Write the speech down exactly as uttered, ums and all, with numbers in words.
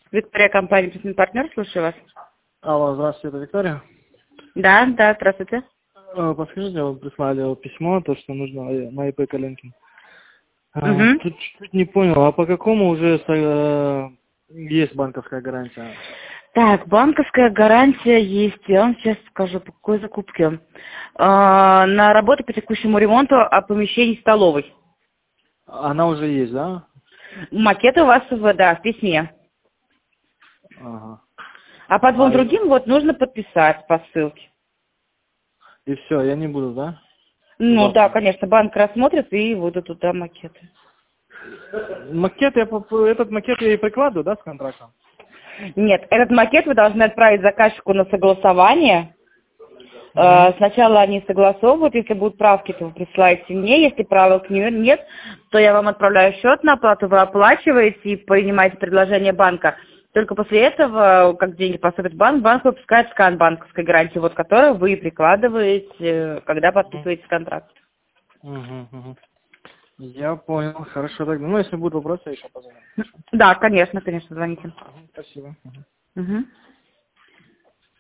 Виктория, компания «Письменный партнер», слушаю вас. Алло, здравствуйте, это Виктория. Да, да, здравствуйте. Э, Подскажите, вы прислали письмо, то, что нужно э, на ИП Калинкин. А, Угу. Тут чуть не понял, а по какому уже э, есть банковская гарантия? Так, банковская гарантия есть. Я вам сейчас скажу, по какой закупке. А, на работу по текущему ремонту о помещении столовой. Она уже есть, да? Макет у вас в, да, в письме. Ага. А по двум А, другим вот нужно подписать по ссылке. и все, я не буду, да? Ну да, Завтра. конечно, банк рассмотрит и будут туда макеты. Макет, я, поп- этот макет я и прикладываю, да, с контрактом? Нет, этот макет вы должны отправить заказчику на согласование. Угу. Э, Сначала они согласовывают, если будут правки, то вы присылаете мне, если правок не- нет, то я вам отправляю счет на оплату, вы оплачиваете и принимаете предложение банка. Только после этого, как деньги поступят в банк, банк выпускает скан банковской гарантии, вот которую вы прикладываете, когда подписываете контракт. Угу, угу. Я понял, хорошо тогда. Ну, если будут вопросы, я еще позвоню. Да, конечно, конечно, звоните. Мгм, спасибо. Мгм. Мгм.